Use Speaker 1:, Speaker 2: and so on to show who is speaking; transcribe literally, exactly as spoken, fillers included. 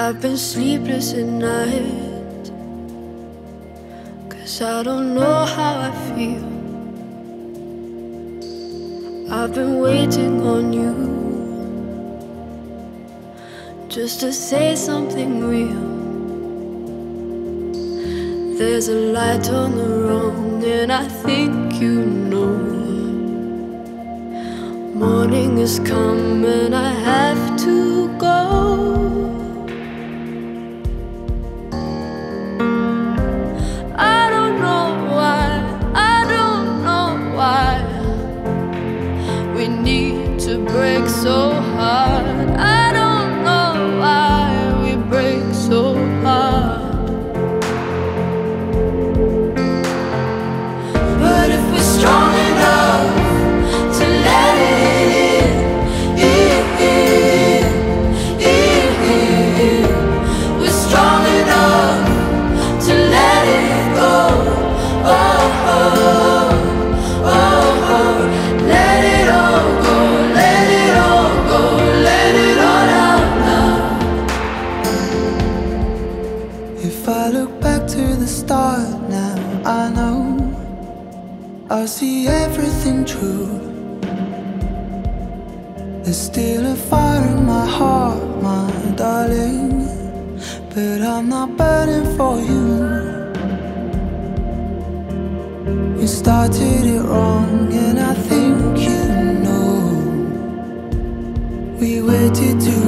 Speaker 1: I've been sleepless at night, 'cause I don't know how I feel. I've been waiting on you just to say something real. There's a light on the wrong, and I think you know. Morning has come and I have to go. I don't know why, I don't know why we need to break so hard. I don't know why we break so hard. But if we're strong enough to let it
Speaker 2: I see everything true. There's still a fire in my heart, my darling, but I'm not burning for you. We started it wrong, and I think you know. We waited too